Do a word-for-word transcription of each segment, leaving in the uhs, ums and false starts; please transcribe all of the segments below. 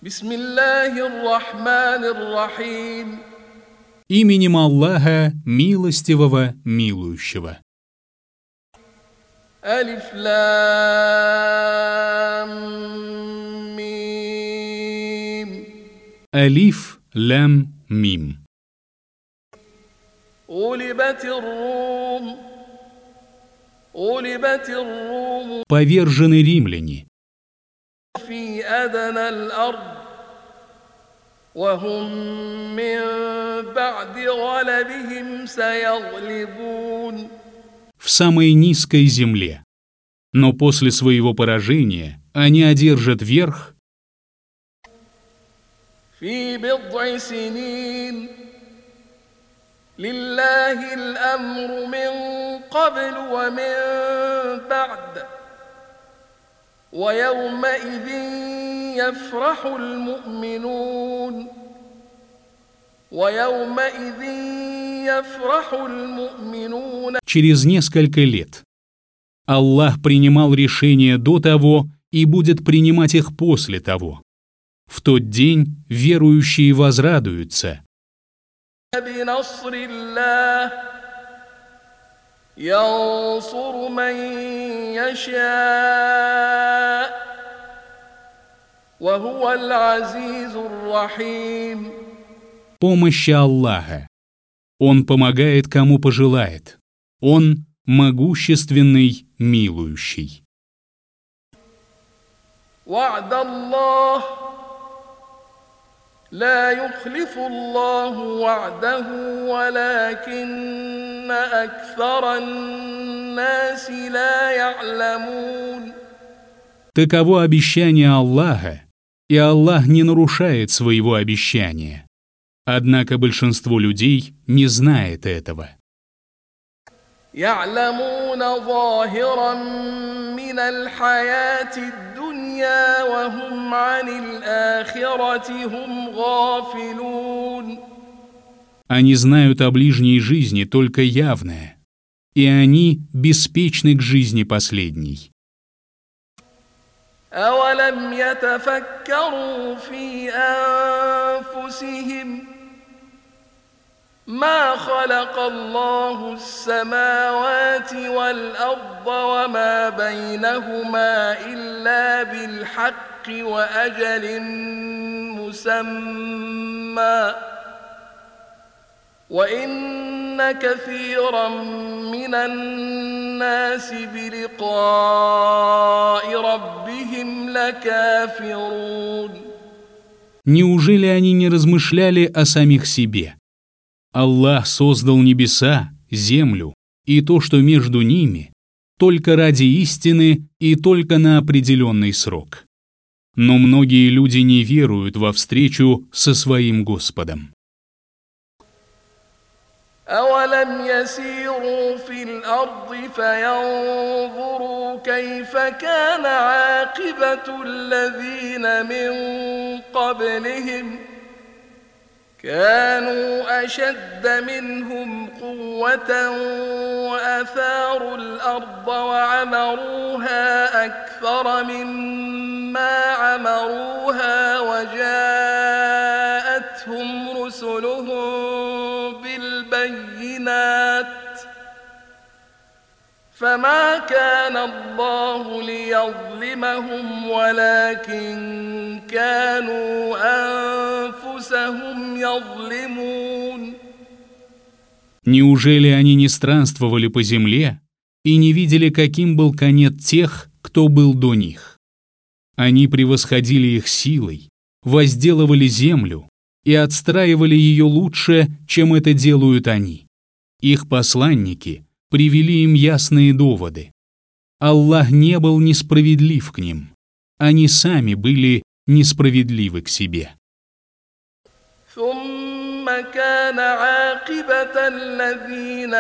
Бисмиллахир-рахманир-рахим. Именем Аллаха, милостивого, милующего. Алиф-лам-мим. Алиф, лям, мим. Гулибатир-рум. Гулибатир-рум. Повержены римляне. Фи адна-аль-ард. Вахум мин ба'ди галабихим саяглибун. В самой низкой земле. Но после своего поражения они одержат верх. في بضع سنين لله الأمر من قبل ومن بعد ويومئذ يفرح المؤمنون ويومئذ يفرح المؤمنون. Через несколько лет Аллах принимал решения до того и будет принимать их после того. В тот день верующие возрадуются. Помощи Аллаха. Он помогает, кому пожелает. Он могущественный, милующий. لا يخلف الله وعده ولكن أكثر الناس لا يعلمون. Таково обещание Аллаха, и Аллах не нарушает своего обещания. Однако большинство людей не знает этого. يعلمون ظاهرا من الحياة الدنيا وهم عن الآخرة هم غافلون. Они знают о ближней жизни только явное, и они беспечны к жизни последней. أولم يتفكروا في أنفسهم ما خلق الله السماوات والأرض وما بينهما إلا بالحق وأجل مسمى وإن كثيرا من الناس بلقاء ربهم لكافرون. Неужели они не размышляли о самих себе? Аллах создал небеса, землю и то, что между ними, только ради истины и только на определенный срок. Но многие люди не веруют во встречу со своим Господом. أولم يسيروا في الأرض فينظروا كيف كان عاقبة الذين من قبلهم كانوا أشد منهم قوة وأثاروا الأرض وعمروها أكثر مما عمروها وجاءتهم رسلهم بالبينات فما كان الله ليظلمهم ولكن كانوا أنفسهم يظلمون. Неужели они не странствовали по земле и не видели, каким был конец тех, кто был до них? Они превосходили их силой, возделывали землю и отстраивали ее лучше, чем это делают они. Их посланники привели им ясные доводы. Аллах не был несправедлив к ним. Они сами были несправедливы к себе. ثم كان عاقبة الذين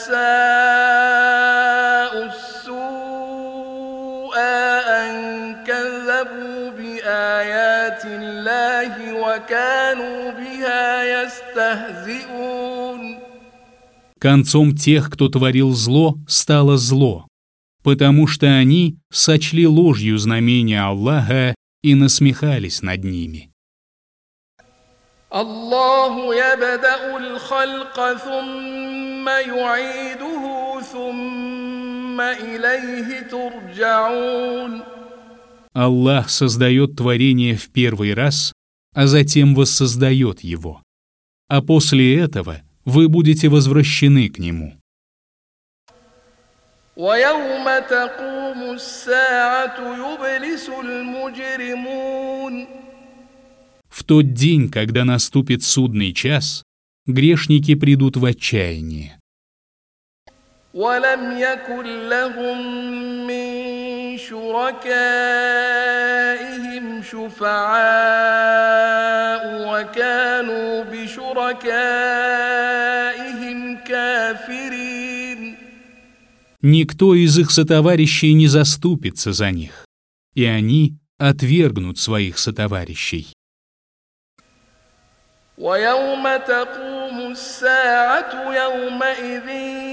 أساءوا السوء أن كذبوا بآيات الله وكانوا بها يستهزئون. Концом тех, кто творил зло, стало зло, потому что они сочли ложью знамения Аллаха и насмехались над ними. الله يبدأ الخلق ثم يعيده ثم إليه ترجعون. Аллах создает творение в первый раз, а затем воссоздает его. А после этого вы будете возвращены к Нему. ويوم تقوم الساعة يبلس المجرمون. В тот день, когда наступит судный час, грешники придут в отчаяние. ولم يكن لهم من شركائهم شفعاء وكانوا بشركائهم كافرين. Никто из их сотоварищей не заступится за них, и они отвергнут своих сотоварищей. ويوم تقوم الساعة يومئذ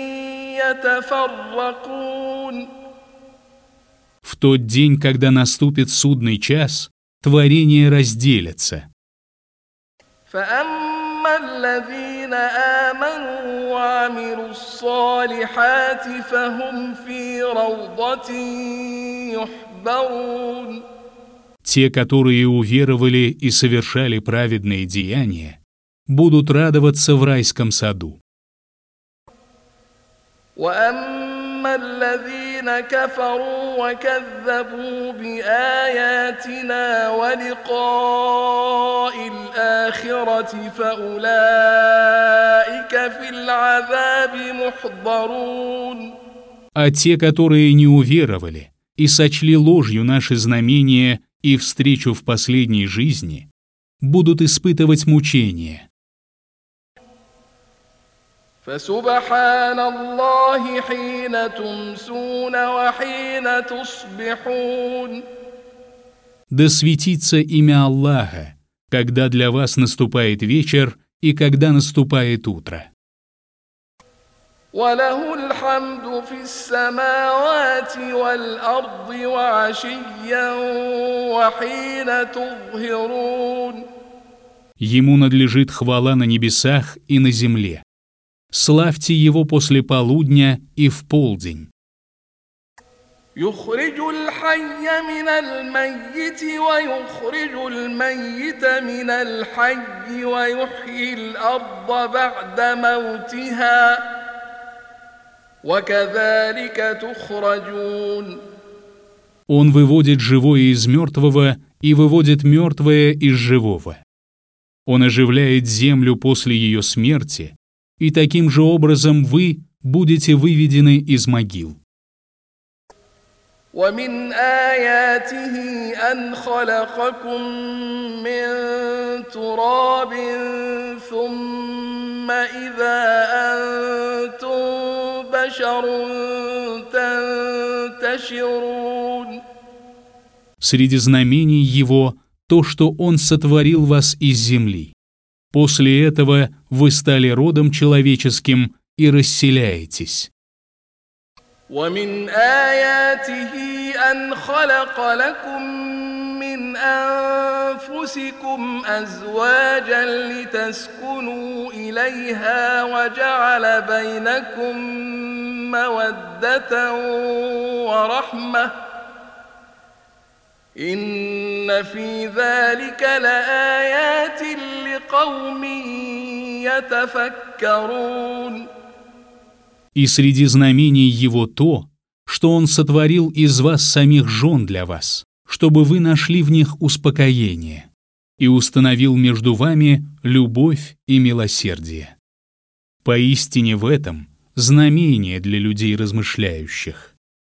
يتفرقون. В тот день, когда наступит судный час, творения разделятся. فأما الذين آمنوا وعملوا الصالحات فهم في روضة يحبرون. Те, которые уверовали и совершали праведные деяния, будут радоваться в райском саду. وأما الذين كفروا وكذبوا بآياتنا ولقاء الآخرة فأولئك في العذاب محضرون. А те, которые не уверовали и сочли ложью наши знамения и встречу в последней жизни, будут испытывать мучения. فسبحان الله حين تمسون وحين تصبحون. Да светится имя Аллаха, когда для вас наступает вечер и когда наступает утро. وله الحمد في السماوات والأرض وعشيا وحين تظهرون. Ему надлежит хвала на небесах и на земле. Славьте Его после полудня и в полдень. يخرج الحي من الميت ويخرج الميت من الحي ويحيي الأرض بعد موتها وكذلك تخرجون. Он выводит живое из мертвого и выводит мертвое из живого. Он оживляет землю после ее смерти, и таким же образом вы будете выведены из могил. ومن آياته أن خلقكم من تراب ثم إذا أنتم بشر تنتشرون. Среди знамений Его то, что Он сотворил вас из земли. После этого вы стали родом человеческим и расселяетесь. ومن آياته أن خلق لكم من أنفسكم أزواجا لتسكنوا إليها وجعل بينكم مودة ورحمة إن في ذلك لآيات لقوم يتفكرون. И среди знамений Его то, что Он сотворил из вас самих жен для вас, чтобы вы нашли в них успокоение, и установил между вами любовь и милосердие. Поистине в этом знамение для людей размышляющих.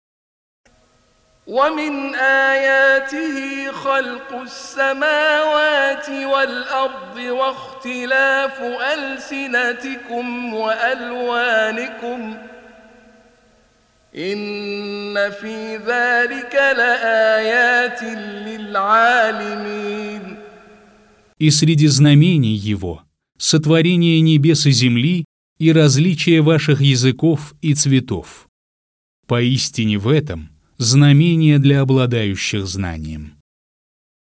ومن آياته خلق السماوات والأرض واختلاف ألسنتكم وألوانكم إن في ذلك لآيات للعالمين. И среди знамений Его сотворение небес и земли и различие ваших языков и цветов. Поистине в этом знамение для обладающих знанием.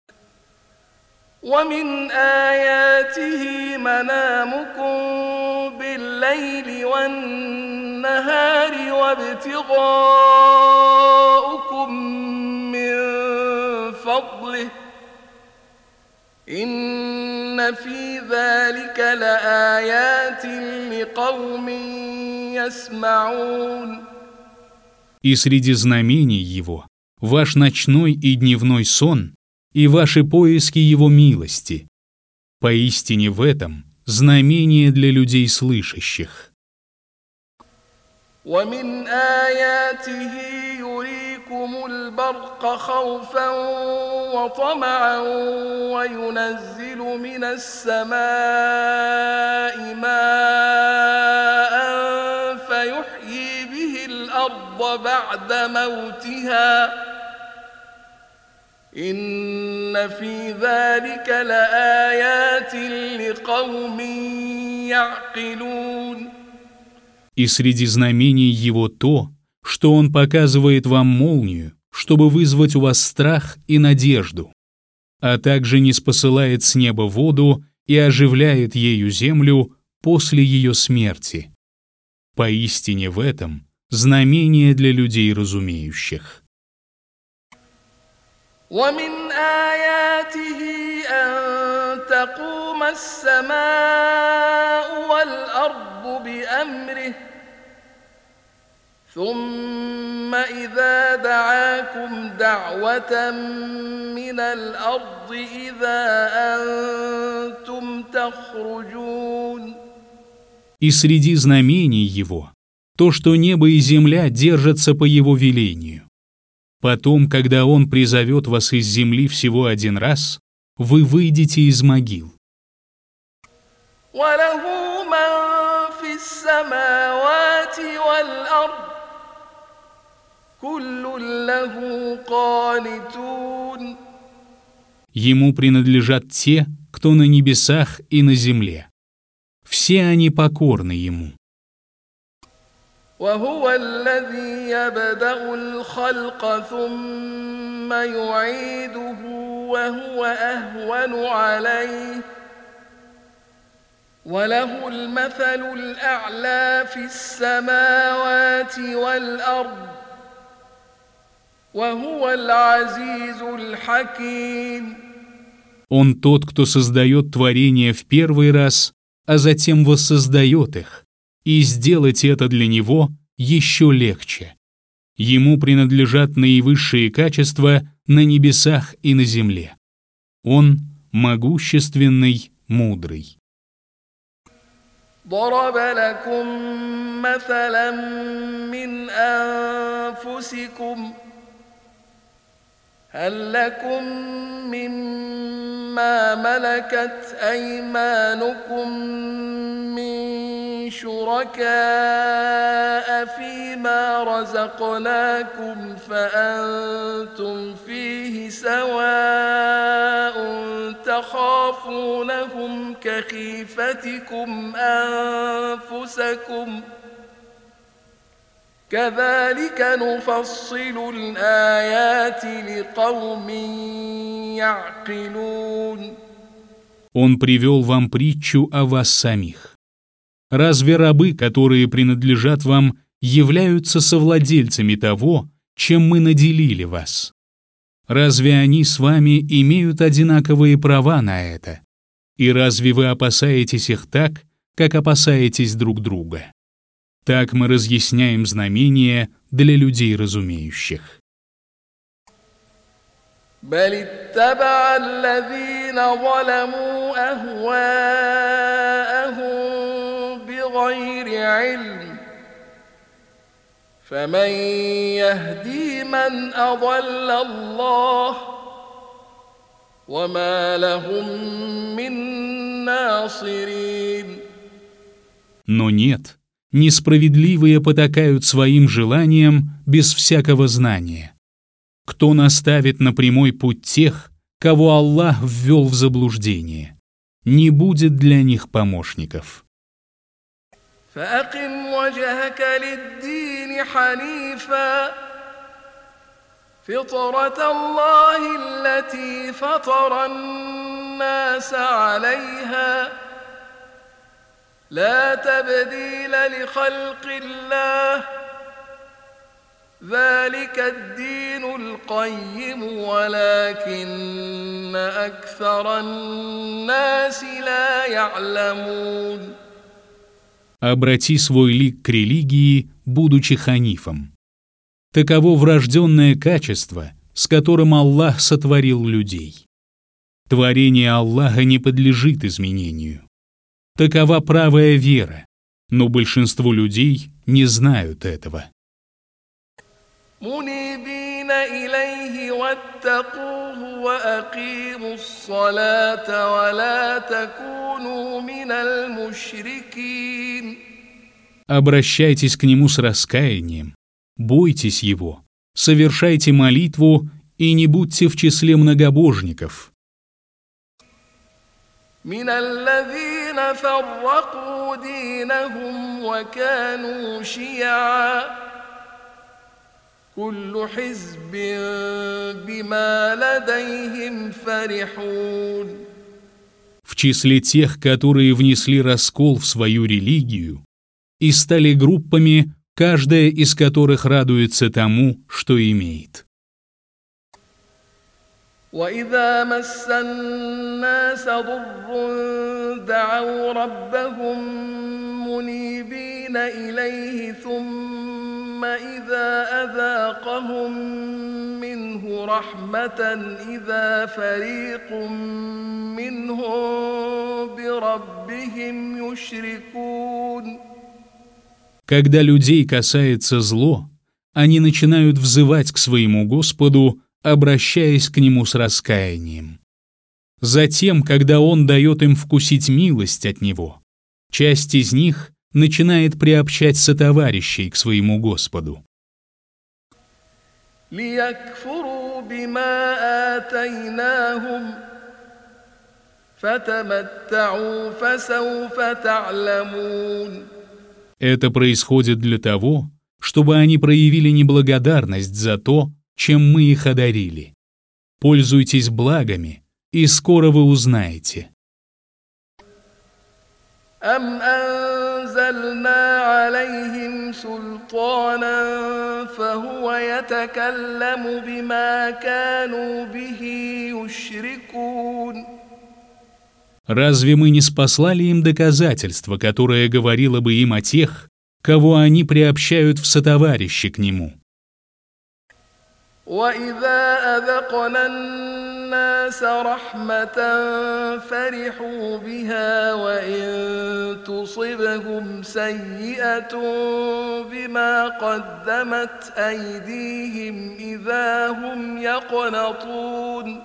ومن آياته منامكم بالليل والنهار وابتغاؤكم من فضله إن في ذلك لآيات لقوم يسمعون. И среди знамений Его ваш ночной и дневной сон и ваши поиски Его милости. Поистине в этом знамение для людей слышащих. ومن آياته يريكم البرق خوفا وطمعا وينزل من السماء ماء فيحيي به الأرض بعد موتها إن في ذلك لآيات لقوم يعقلون. И среди знамений Его то, что Он показывает вам молнию, чтобы вызвать у вас страх и надежду, а также ниспосылает с неба воду и оживляет ею землю после ее смерти. Поистине в этом знамение для людей разумеющих. ومن آياته أن تقوم السماء والأرض بأمره ثم إذا دعاكم دعوة من الأرض إذا أنتم تخرجون. И среди знамений Его то, что небо и земля держатся по Его велению. Потом, когда Он призовет вас из земли всего один раз, вы выйдете из могил. وله من في السماوات والأرض كل له قانتون. Ему принадлежат те, кто на небесах и на земле. Все они покорны Ему. وهو الذي يبدأ الخلق ثم يعيده وهو أهون عليه وله المثل الأعلى في السماوات والأرض وهو العزيز الحكيم. Он тот, кто создает творения в первый раз, а затем воссоздает их, и сделать это для Него еще легче. Ему принадлежат наивысшие качества на небесах и на земле. Он могущественный, мудрый. ضرب لكم مثلا من أنفسكم هل لكم مما ملكت أيمانكم من شركاء فيما رزقناكم فأنتم فيه سواء تخافونهم كخيفتكم أنفسكم كذلك نفصل الآيات لقوم يعقلون. Он привел вам притчу о вас самих. Разве рабы, которые принадлежат вам, являются совладельцами того, чем мы наделили вас? Разве они с вами имеют одинаковые права на это? И разве вы опасаетесь их так, как опасаетесь друг друга? Так мы разъясняем знамения для людей разумеющих. بل اتبع الذين ظلموا أهواءهم بغير علم فمن يهدي من أضل الله وما لهم من ناصرين. Но нет, несправедливые потакают своим желаниям без всякого знания. Кто наставит на прямой путь тех, кого Аллах ввел в заблуждение? Не будет для них помощников. فأقم وجهك للدين حنيفا فطرة الله التي فطر الناس عليها لا تبديل لخلق الله ذلك الدين القيم ولكن أكثر الناس لا يعلمون. Обрати свой лик к религии, будучи ханифом. Таково врожденное качество, с которым Аллах сотворил людей. Творение Аллаха не подлежит изменению. Такова правая вера, но большинство людей не знают этого. منيبين إليه واتقوه وأقيموا الصلاة ولا تكونوا من المشركين. Обращайтесь к Нему с раскаянием, бойтесь Его, совершайте молитву и не будьте в числе многобожников. من الذين فرقوا دينهم وكانوا شيعا كل حزب بما لديهم فرحون. В числе тех, которые внесли раскол в свою религию и стали группами, каждая из которых радуется тому, что имеет. وإذا مس الناس ضر دعوا ربهم منيبين إليه ثم إذا أذاقهم منه رحمة إذا فريق منهم بربهم يشركون. Когда людей касается зло, они начинают взывать к своему Господу, обращаясь к Нему с раскаянием. Затем, когда Он дает им вкусить милость от Него, часть из них начинает приобщать сотоварищей к своему Господу. ليكفروا بما آتيناهم فتمتعوا فسوف تعلمون. Это происходит для того, чтобы они проявили неблагодарность за то, чем мы их одарили. Пользуйтесь благами, и скоро вы узнаете. أم أنزلنا عليهم سلطانا فهو يتكلم بما كانوا به يشركون. Разве мы не спаслали им доказательство, которое говорило бы им о тех, кого они приобщают в сотоварищи к Нему? وإذا أذقنا الناس رحمة فرحوا بها وإن تصبهم سيئة بما قدمت أيديهم إذا هم يقنطون.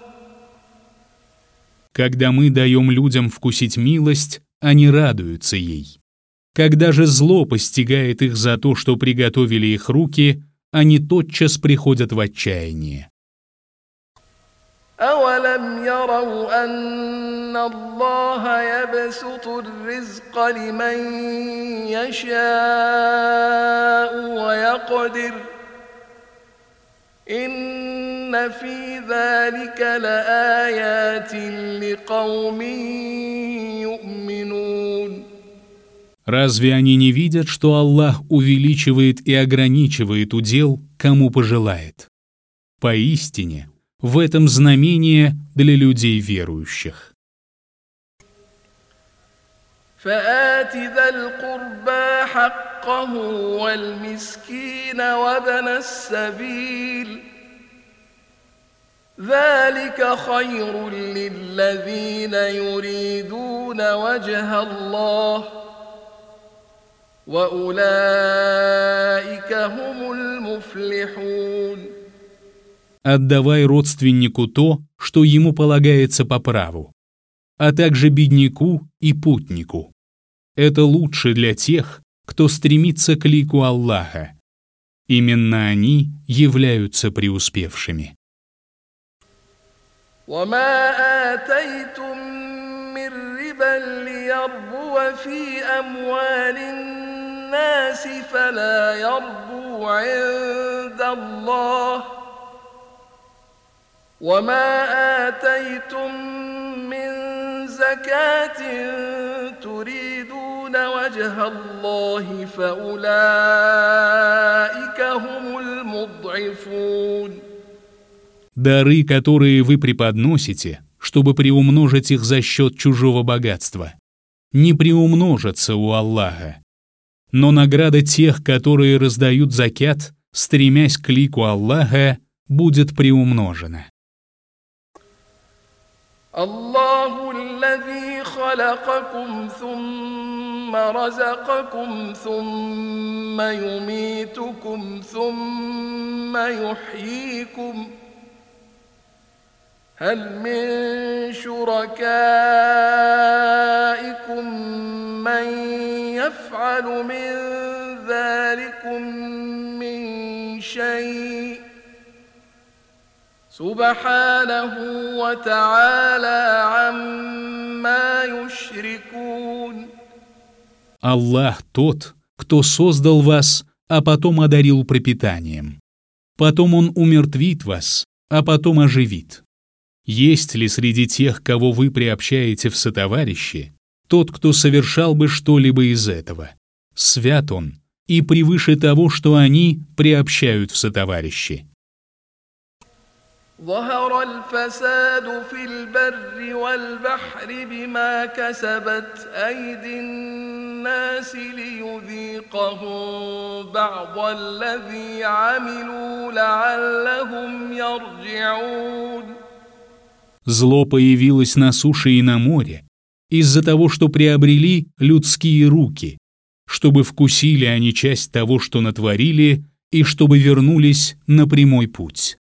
Когда мы даем людям вкусить милость, они радуются ей. Когда же зло постигает их за то, что приготовили их руки, они тотчас приходят в отчаяние. أولم يروا أن الله يبسط الرزق لمن يشاء ويقدر إن في ذلك لآيات لقوم يؤمنون. Разве они не видят, что Аллах увеличивает и ограничивает удел, кому пожелает? Поистине, в этом знамение для людей верующих. فآت ذا القربى حقه والمسكين وابن السبيل ذلك خير للذين يريدون وجه الله وأولئك هم المفلحون. Отдавай родственнику то, что ему полагается по праву, а также бедняку и путнику. Это лучше для тех, кто стремится к лику Аллаха. Именно они являются преуспевшими. وما آتيتم من ربا ليربو في أموال الناس فلا يربو عند الله وما آتيتم من زكاة تريدون وجه الله فأولئك هم المضعفون. Дары, которые вы преподносите, чтобы приумножить их за счет чужого богатства, не приумножатся у Аллаха. Но награда тех, которые раздают закят, стремясь к лику Аллаха, будет приумножена. الله الذي خلقكم ثم رزقكم ثم يميتكم ثم يحييكم هل من شركائكم من يفعل من ذلكم من شيء سبحانه وتعالى عما يشركون. Аллах тот, кто создал вас, а потом одарил пропитанием. Потом Он умертвит вас, а потом оживит. Есть ли среди тех, кого вы приобщаете в сотоварищи, тот, кто совершал бы что-либо из этого? Свят Он и превыше того, что они приобщают в сотоварищи. ظهر الفساد في البر والبحر بما كسبت أيدي الناس ليذيقهم بعض الذي عملوا لعلهم يرجعون. Зло появилось на суше и на море из-за того, что приобрели людские руки, чтобы вкусили они часть того, что натворили, и чтобы вернулись на прямой путь.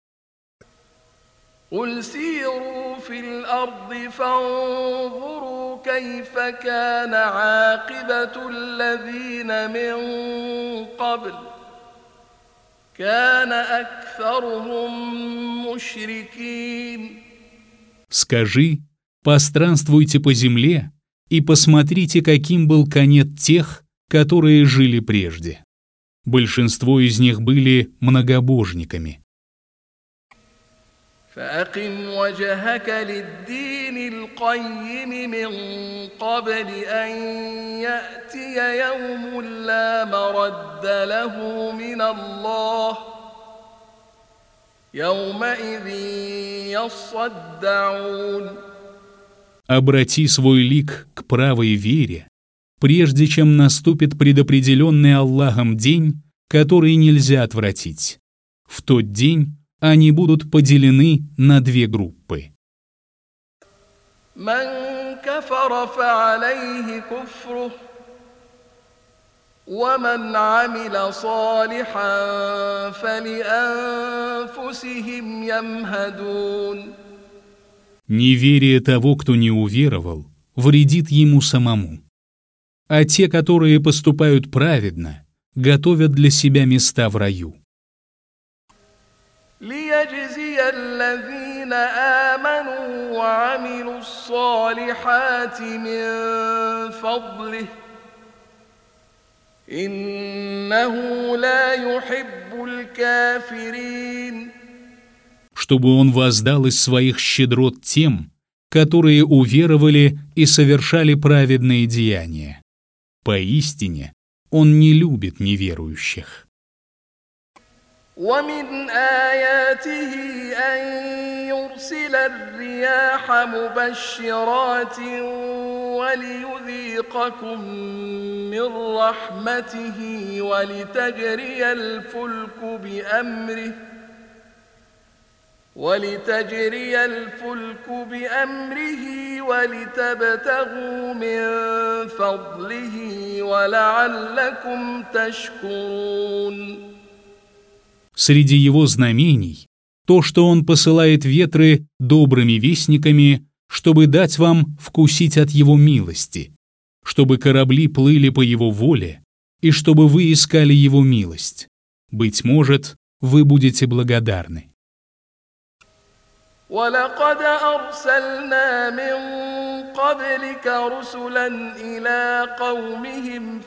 قل سيروا في الأرض فانظروا كيف كان عاقبة الذين من قبل كان أكثرهم مشركين. Скажи, постранствуйте по земле и посмотрите, каким был конец тех, которые жили прежде. Большинство из них были многобожниками. فأقم وجهك للدين القيم من قبل أن يأتي يوم لا مرد له من الله يومئذ يصدعون. Обрати свой лик к правой вере, прежде чем наступит предопределенный Аллахом день, который нельзя отвратить. В тот день они будут поделены на две группы. من كفر فعليه كفره ومن عمل صالحا فلأنفسهم يمهدون. Неверие того, кто не уверовал, вредит ему самому. А те, которые поступают праведно, готовят для себя места в раю. ليجزي الذين آمنوا وعملوا الصالحات من فضله إنه لا يحب الكافرين. Чтобы Он воздал из своих щедрот тем, которые уверовали и совершали праведные деяния. Поистине, Он не любит неверующих. ومن آياته أن يرسل الرياح مبشرات وليذيقكم من رحمته ولتجري الفلك بأمره ولتجري الفلك بأمره ولتبتغوا من فضله ولعلكم تشكرون. Среди его знамений то, что он посылает ветры добрыми вестниками, чтобы дать вам вкусить от его милости, чтобы корабли плыли по его воле и чтобы вы искали его милость. Быть может, вы будете благодарны. ولقد أرسلنا من قبلك رسلا إلى قومهم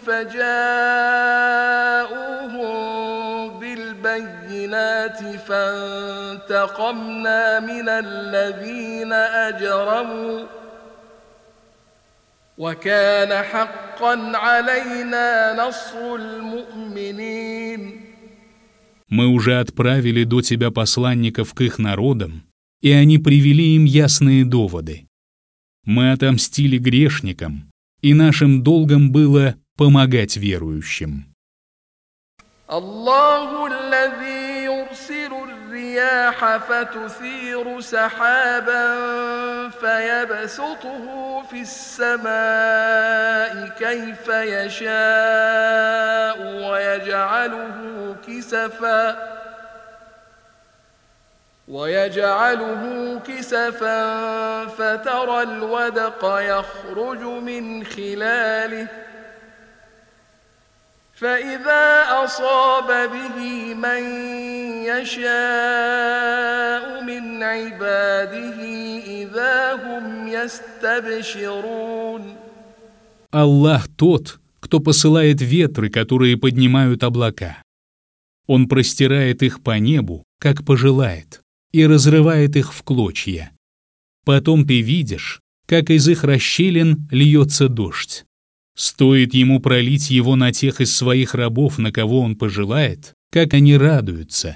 فجاءوهم بالبينات فانتقمنا من الذين أجرموا وكان حقا علينا نصر المؤمنين. Мы уже отправили до тебя посланников к их народам, и они привели им ясные доводы. Мы отомстили грешникам, и нашим долгом было помогать верующим. الله الذي يرسل الرياح فتثير سحابا فيبسطه في السماء كيف يشاء ويجعله كسفا ويجعله كسفا فترى الودق يخرج من خلاله فإذا أصاب به من يشاء من عباده إذا هم يستبشرون. Аллах тот, кто посылает ветры, которые поднимают облака. Он простирает их по небу, как пожелает, и разрывает их в клочья. Потом ты видишь, как из их расщелин льется дождь. Стоит ему пролить его на тех из своих рабов, на кого он пожелает, как они радуются.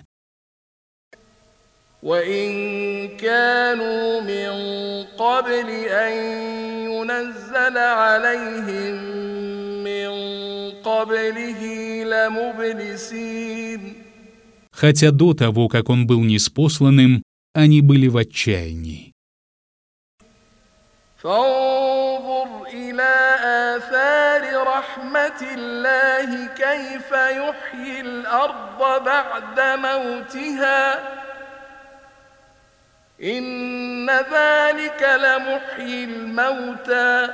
وَإِن كَانُوا مِن قَبْلِ أَن يُنَزَّلَ عَلَيْهِم مِّن قَبْلِهِ لَمُبْلِسِينَ. Хотя до того, как он был ниспосланным, они были в отчаянии. فانظر إلى آثار رحمة الله كيف يحيي الأرض بعد موتها إن ذلك لمحيي الموتى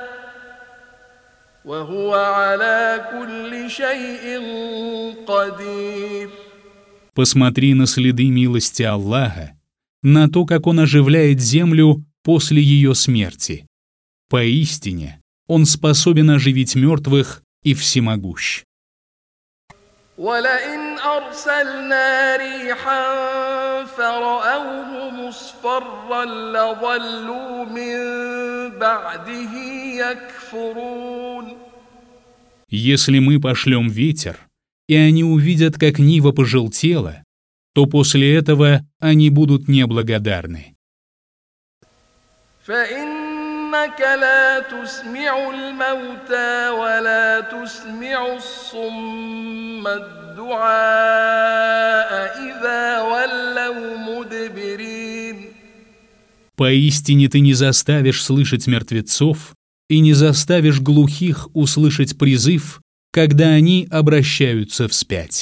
وهو على كل شيء قدير. Посмотри на следы милости Аллаха, на то, как Он оживляет землю после ее смерти. Поистине, Он способен оживить мертвых и всемогущ. وَلَئِنْ أَرْسَلْنَا رِيحًا فَرَأَوْهُ مُصْفَرًّا لَظَلُّوا مِن بَعْدِهِ يَكْفُرُونَ. Если мы пошлем ветер, и они увидят, как нива пожелтела, то после этого они будут неблагодарны. فإنك لا تسمع الموتى ولا تسمع الصم الدعاء إذا ولوا مدبرين. Поистине ты не заставишь слышать мертвецов и не заставишь глухих услышать призыв, когда они обращаются вспять.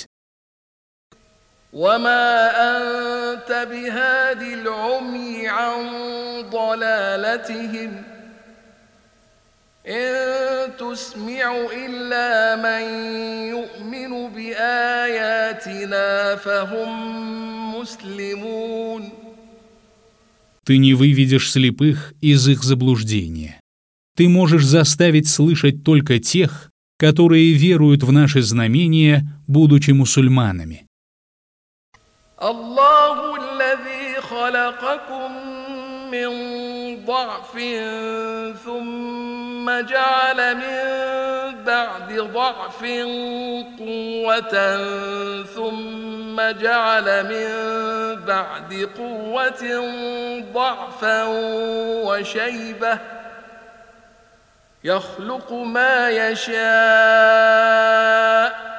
وما أنت بهاد العمي عن ضلالتهم إن تسمع إلا من يؤمن بآياتنا فهم مسلمون. Ты не выведешь слепых из их заблуждения. Ты можешь заставить слышать только тех, которые веруют в наши знамения, будучи мусульманами. الله الذي خلقكم من ضعف ثم جعل من بعد ضعف قوة ثم جعل من بعد قوة ضعفا وشيبة يخلق ما يشاء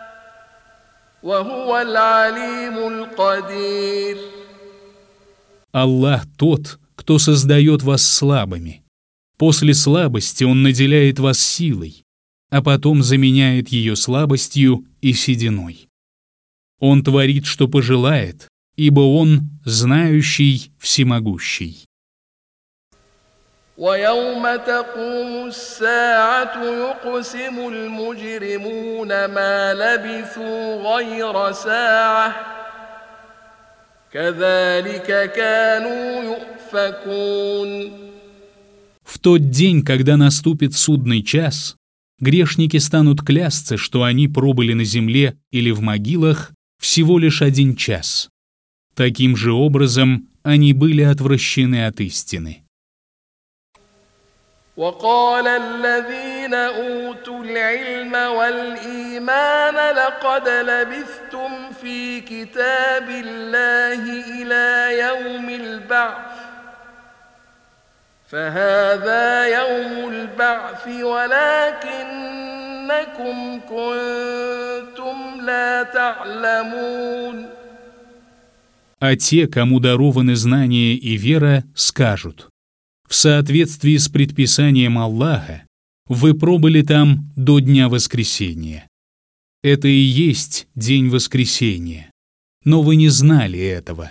وهو العليم القدير. Аллах тот, кто создает вас слабыми. После слабости Он наделяет вас силой, а потом заменяет ее слабостью и сединой. Он творит, что пожелает, ибо Он знающий, всемогущий. ويوم تقوم الساعة يقسم المجرمون ما لبثوا غير ساعة كذلك كانوا يؤفكون. В тот день, когда наступит судный час, грешники станут клясться, что они пробыли на земле или в могилах всего лишь один час. Таким же образом они были отвращены от истины. وقال الذين أوتوا العلم والإيمان لقد لبثتم في كتاب الله إلى يوم البعث فهذا يوم البعث ولكنكم كنتم لا تعلمون. А те, кому дарованы знания и вера, скажут: в соответствии с предписанием Аллаха, вы пробыли там до дня воскресения. Это и есть день воскресения, но вы не знали этого.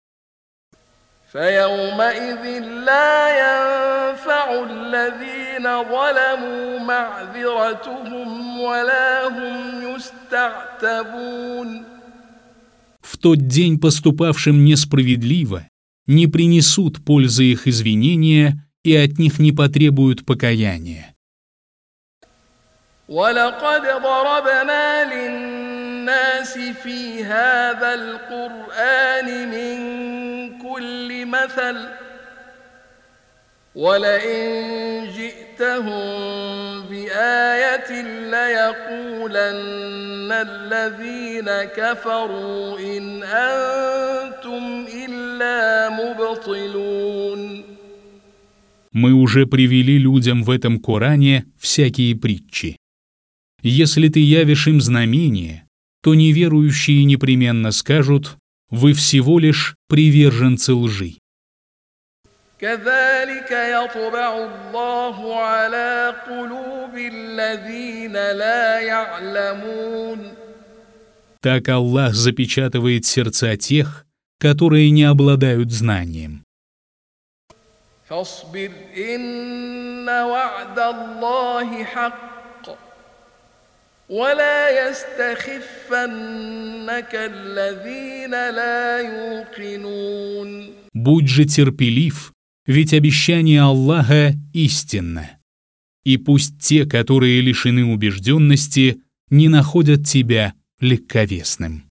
فيومئذ لا ينفع الذين ظلموا معذرتهم ولا هم يستعتبون. В тот день поступавшим несправедливо не принесут пользы их извинения и от них не потребуют покаяния. وَلَقَدْ ضَرَبْنَا لِلنَّاسِ فِي هَذَا الْقُرْآنِ مِنْ كُلِّ مَثَلٍ وَلَئِنْ جِئْتَهُمْ بِآيَةٍ لَيَقُولَنَّ الَّذِينَ كَفَرُوا إِنْ أَنْتُمْ إِلَّا مُبْطِلُونَ. Мы уже привели людям в этом Коране всякие притчи. Если ты явишь им знамение, то неверующие непременно скажут: вы всего лишь приверженцы лжи. كذلك يطبع الله على قلوب الذين لا يعلمون. Так Аллах запечатывает сердца тех, которые не обладают знанием. فاصبر إن وعد الله حق ولا يستخفنك الذين لا يوقنون. Будь же терпелив, ведь обещание Аллаха истинно. И пусть те, которые лишены убежденности, не находят тебя легковесным.